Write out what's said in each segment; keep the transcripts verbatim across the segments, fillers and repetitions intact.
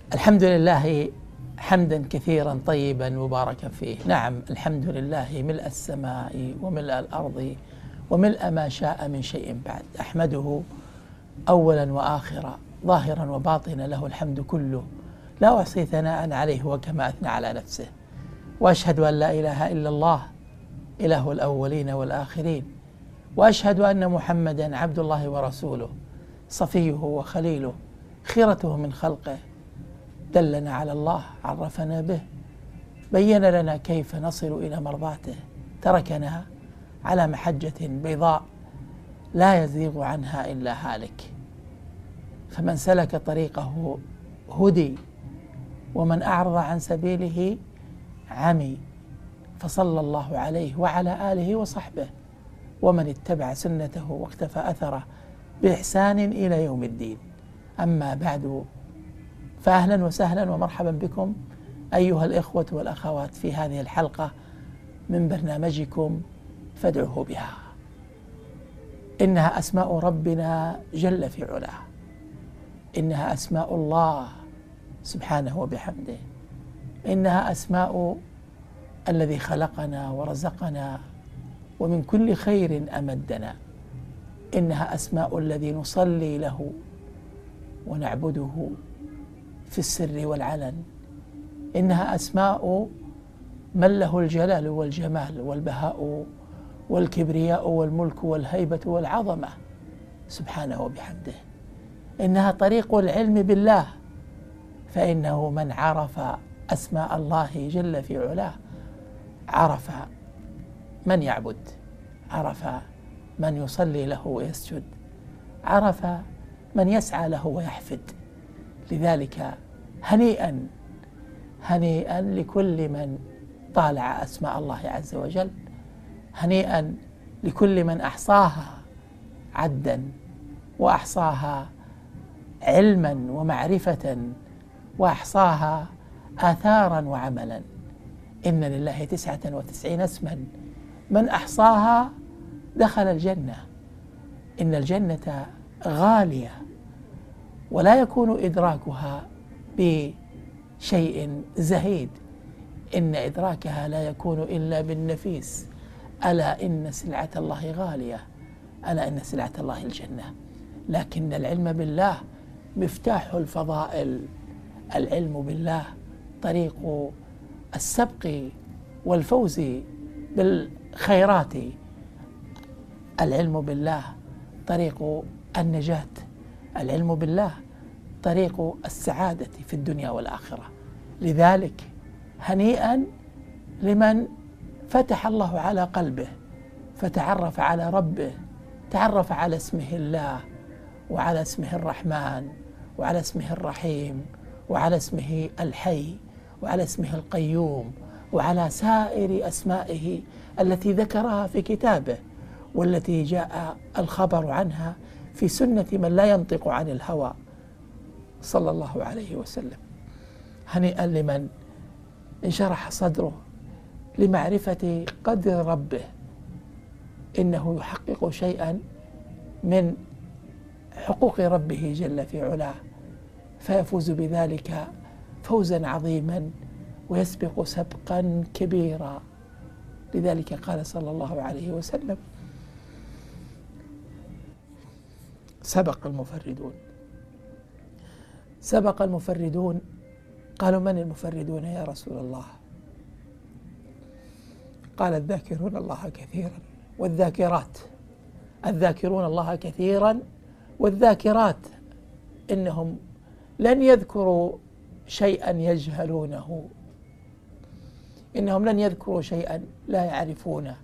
الحمد لله حمدا كثيرا طيبا مباركا فيه. نعم، الحمد لله ملء السماء وملء الأرض وملء ما شاء من شيء بعد. أحمده أولا وآخرا ظاهرا وباطنا، له الحمد كله، لا أحصي ثناء عليه وكما أثنى على نفسه. وأشهد أن لا إله إلا الله إله الأولين والآخرين، وأشهد أن محمدا عبد الله ورسوله، صفيه وخليله، خيرته من خلقه، دلنا على الله، عرفنا به، بين لنا كيف نصل إلى مرضاته، تركنا على محجة بيضاء لا يزيغ عنها إلا هالك. فمن سلك طريقه هدي، ومن أعرض عن سبيله عمي. فصلى الله عليه وعلى آله وصحبه ومن اتبع سنته واقتفى أثره بإحسان إلى يوم الدين. أما بعد، فأهلا وسهلا ومرحبا بكم أيها الإخوة والأخوات في هذه الحلقة من برنامجكم فادعوه بها. إنها أسماء ربنا جل في علاه، إنها أسماء الله سبحانه وبحمده، إنها أسماء الذي خلقنا ورزقنا ومن كل خير أمدنا، إنها أسماء الذي نصلي له ونعبده في السر والعلن، إنها أسماء من له الجلال والجمال والبهاء والكبرياء والملك والهيبة والعظمة سبحانه وبحمده. إنها طريق العلم بالله، فإنه من عرف أسماء الله جل في علاه عرف من يعبد، عرف من يصلي له ويسجد، عرف من يسعى له ويحفد. لذلك هنيئا هنيئا لكل من طالع أسماء الله عز وجل، هنيئا لكل من أحصاها عدا وأحصاها علما ومعرفة وأحصاها آثارا وعملا. إن لله تسعة وتسعين اسما من أحصاها دخل الجنة. إن الجنة غالية ولا يكون إدراكها بشيء زهيد، إن إدراكها لا يكون إلا بالنفيس. ألا إن سلعة الله غالية، ألا إن سلعة الله الجنة. لكن العلم بالله مفتاح الفضائل، العلم بالله طريق السبق والفوز بالخيرات، العلم بالله طريق النجاة، العلم بالله طريق السعادة في الدنيا والآخرة. لذلك هنيئا لمن فتح الله على قلبه فتعرف على ربه، تعرف على اسمه الله وعلى اسمه الرحمن وعلى اسمه الرحيم وعلى اسمه الحي وعلى اسمه القيوم وعلى سائر أسمائه التي ذكرها في كتابه والتي جاء الخبر عنها في سنة من لا ينطق عن الهوى صلى الله عليه وسلم. هنيئا لمن انشرح صدره لمعرفة قدر ربه، إنه يحقق شيئا من حقوق ربه جل في علاه فيفوز بذلك فوزا عظيما ويسبق سبقا كبيرا. لذلك قال صلى الله عليه وسلم: سبق المفردون. سبق المفردون. قالوا: من المفردون يا رسول الله؟ قال: الذاكرون الله كثيرا والذاكرات. الذاكرون الله كثيرا والذاكرات، إنهم لن يذكروا شيئا يجهلونه، إنهم لن يذكروا شيئا لا يعرفونه،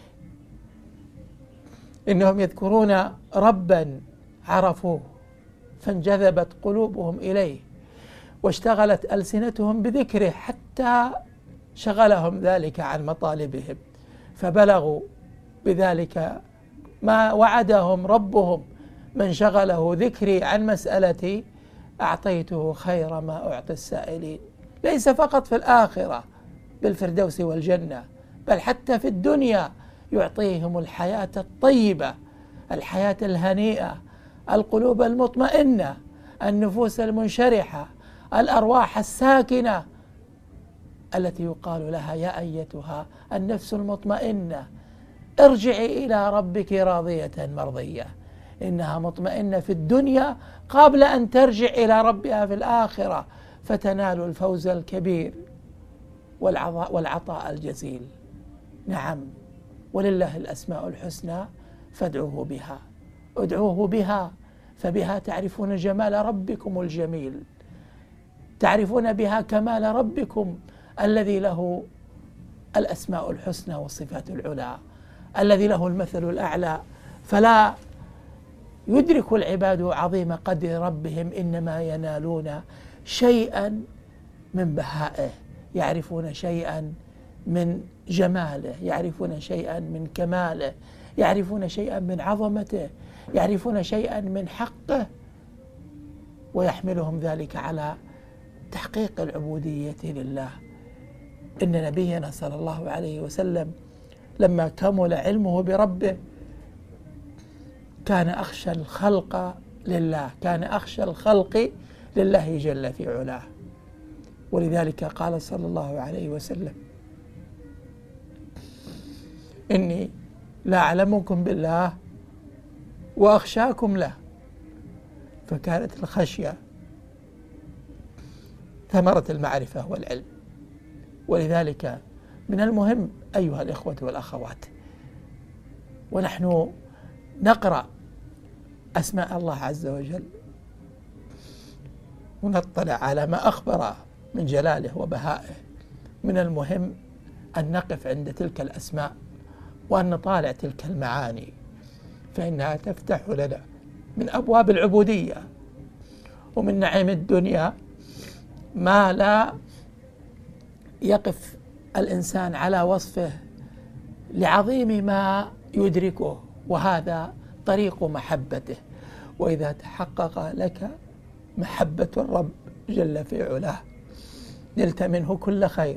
إنهم يذكرون ربا عرفوه فانجذبت قلوبهم إليه واشتغلت ألسنتهم بذكره حتى شغلهم ذلك عن مطالبهم، فبلغوا بذلك ما وعدهم ربهم: من شغله ذكري عن مسألتي أعطيته خير ما أعطي السائلين. ليس فقط في الآخرة بالفردوس والجنة، بل حتى في الدنيا يعطيهم الحياة الطيبة، الحياة الهنيئة، القلوب المطمئنة، النفوس المنشرحة، الأرواح الساكنة التي يقال لها يا أيتها النفس المطمئنة ارجعي إلى ربك راضية مرضية. إنها مطمئنة في الدنيا قبل أن ترجع إلى ربها في الآخرة فتنال الفوز الكبير والعطاء الجزيل. نعم، ولله الأسماء الحسنى فادعوه بها، ادعوه بها، فبها تعرفون جمال ربكم الجميل، تعرفون بها كمال ربكم الذي له الأسماء الحسنى والصفات العلى، الذي له المثل الأعلى. فلا يدرك العباد عظيم قدر ربهم، إنما ينالون شيئا من بهائه، يعرفون شيئا من جماله، يعرفون شيئا من كماله، يعرفون شيئا من عظمته، يعرفون شيئا من حقه، ويحملهم ذلك على تحقيق العبودية لله. إن نبينا صلى الله عليه وسلم لما كمل علمه بربه كان أخشى الخلق لله، كان أخشى الخلق لله جل في علاه. ولذلك قال صلى الله عليه وسلم: إني لا أعلمكم بالله وأخشاكم له. فكانت الخشية ثمرة المعرفة والعلم. ولذلك من المهم أيها الإخوة والأخوات، ونحن نقرأ أسماء الله عز وجل ونطلع على ما أخبر من جلاله وبهائه، من المهم أن نقف عند تلك الأسماء وأن نطالع تلك المعاني، فإنها تفتح لنا من أبواب العبودية ومن نعيم الدنيا ما لا يقف الإنسان على وصفه لعظيم ما يدركه، وهذا طريق محبته. وإذا تحقق لك محبة الرب جل في علاه نلت منه كل خير،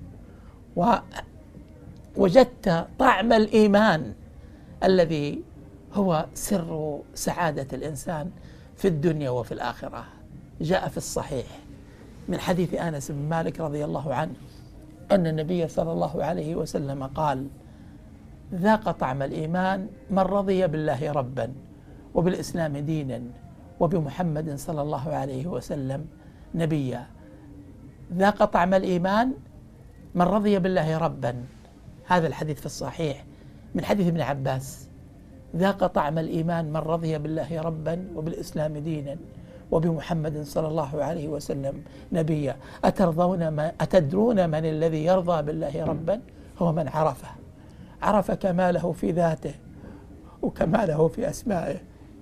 ووجدت طعم الإيمان الذي هو سر سعادة الإنسان في الدنيا وفي الآخرة. جاء في الصحيح من حديث أنس بن مالك رضي الله عنه أن النبي صلى الله عليه وسلم قال: ذاق طعم الإيمان من رضي بالله ربا وبالإسلام دينا وبمحمد صلى الله عليه وسلم نبيا. ذاق طعم الإيمان من رضي بالله ربا، هذا الحديث في الصحيح من حديث ابن عباس: ذاق طعم الإيمان من رضي بالله ربا وبالإسلام دينا وبمحمد صلى الله عليه وسلم نبيا. أترضون ما أتدرون من الذي يرضى بالله ربا؟ هو من عرفه، عرف كماله في ذاته وكماله في أسمائه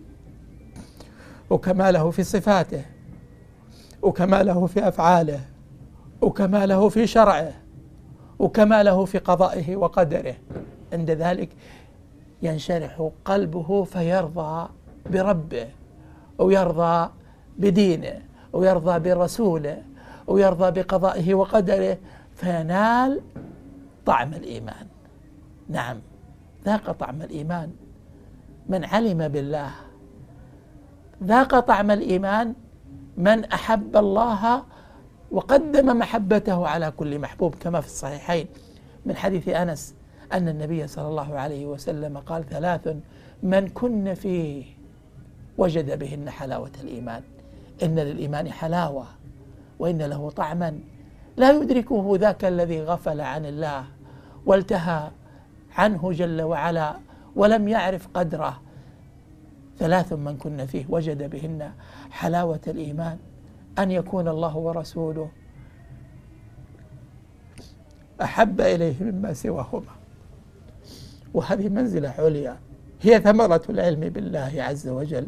وكماله في صفاته وكماله في أفعاله وكماله في شرعه وكماله في قضائه وقدره. عند ذلك ينشرح قلبه فيرضى بربه ويرضى بدينه ويرضى برسوله ويرضى بقضائه وقدره، فينال طعم الإيمان. نعم، ذاق طعم الإيمان من علم بالله، ذاق طعم الإيمان من أحب الله وقدم محبته على كل محبوب، كما في الصحيحين من حديث أنس أن النبي صلى الله عليه وسلم قال: ثلاث من كن فيه وجد بهن حلاوة الإيمان. إن للإيمان حلاوة وإن له طعما لا يدركه ذاك الذي غفل عن الله والتهى عنه جل وعلا ولم يعرف قدره. ثلاث من كن فيه وجد بهن حلاوة الإيمان: أن يكون الله ورسوله أحب إليه مما سواهما. وهذه منزلة عليا هي ثمرة العلم بالله عز وجل،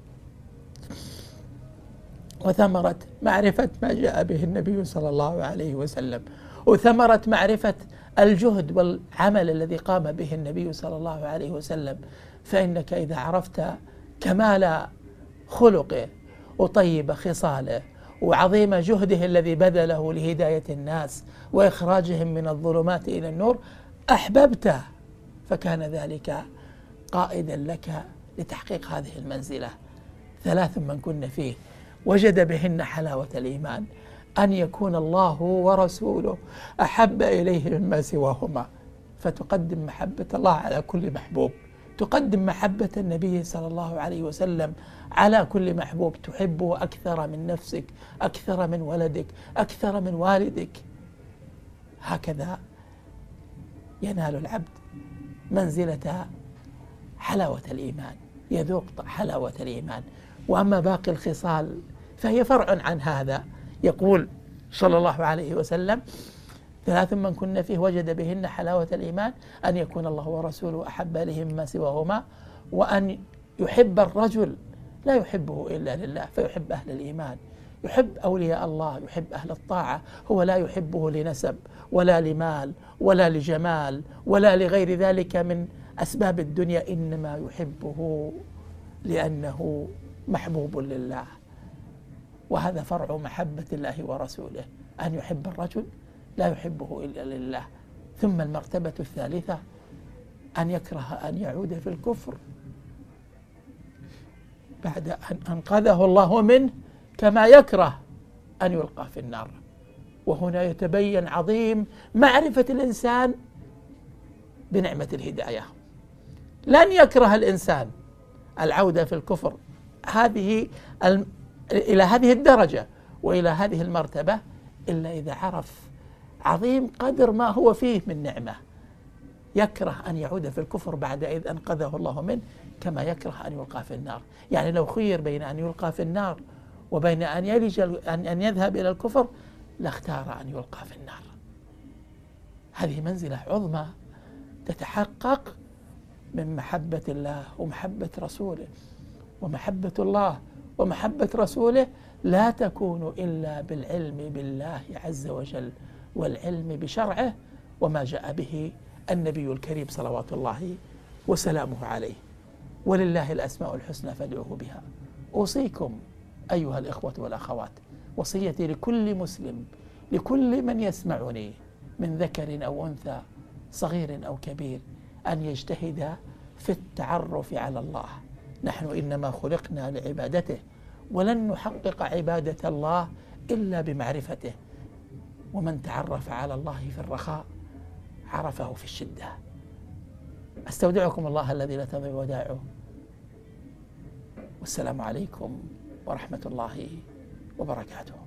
وثمرة معرفة ما جاء به النبي صلى الله عليه وسلم، وثمرة معرفة الجهد والعمل الذي قام به النبي صلى الله عليه وسلم. فإنك إذا عرفت كمال خلقه وطيب خصاله وعظيم جهده الذي بذله لهداية الناس وإخراجهم من الظلمات إلى النور أحببته، فكان ذلك قائدا لك لتحقيق هذه المنزلة. ثلاث من كن فيه وجد بهن حلاوة الإيمان أن يكون الله ورسوله أحب إليه مما سواهما، فتقدم محبة الله على كل محبوب، تقدم محبة النبي صلى الله عليه وسلم على كل محبوب، تحبه أكثر من نفسك، أكثر من ولدك، أكثر من والدك. هكذا ينال العبد منزلة حلاوة الإيمان، يذوق حلاوة الإيمان. وأما باقي الخصال فهي فرع عن هذا. يقول صلى الله عليه وسلم: ثلاث من كن فيه وجد بهن حلاوة الإيمان أن يكون الله ورسوله أحب إليه مما سواهما، وأن يحب الرجل لا يحبه إلا لله فيحب أهل الإيمان، يحب أولياء الله، يحب أهل الطاعة، هو لا يحبه لنسب ولا لمال ولا لجمال ولا لغير ذلك من أسباب الدنيا، إنما يحبه لأنه محبوب لله. وهذا فرع محبة الله ورسوله، أن يحب الرجل لا يحبه إلا لله. ثم المرتبة الثالثة أن يكره أن يعود في الكفر بعد أن أنقذه الله منه، كما يكره أن يلقى في النار. وهنا يتبين عظيم معرفة الإنسان بنعمة الهداية. لن يكره الإنسان العودة في الكفر هذه إلى هذه الدرجة وإلى هذه المرتبة إلا إذا عرف عظيم قدر ما هو فيه من نعمة. يكره أن يعود في الكفر بعد إذ أنقذه الله منه، كما يكره أن يلقى في النار. يعني لو خير بين أن يلقى في النار وبين أن يلج أن يذهب إلى الكفر لاختار أن يلقى في النار. هذه منزلة عظمى تتحقق من محبة الله ومحبة رسوله. ومحبة الله ومحبة رسوله لا تكون إلا بالعلم بالله عز وجل والعلم بشرعه وما جاء به النبي الكريم صلوات الله وسلامه عليه. ولله الأسماء الحسنى فادعوه بها. أوصيكم أيها الإخوة والأخوات، وصيتي لكل مسلم، لكل من يسمعني من ذكر أو أنثى، صغير أو كبير، أن يجتهد في التعرف على الله. نحن إنما خلقنا لعبادته، ولن نحقق عبادة الله إلا بمعرفته. ومن تعرف على الله في الرخاء عرفه في الشدة. أستودعكم الله الذي لا تضيع ودائعه، والسلام عليكم ورحمة الله وبركاته.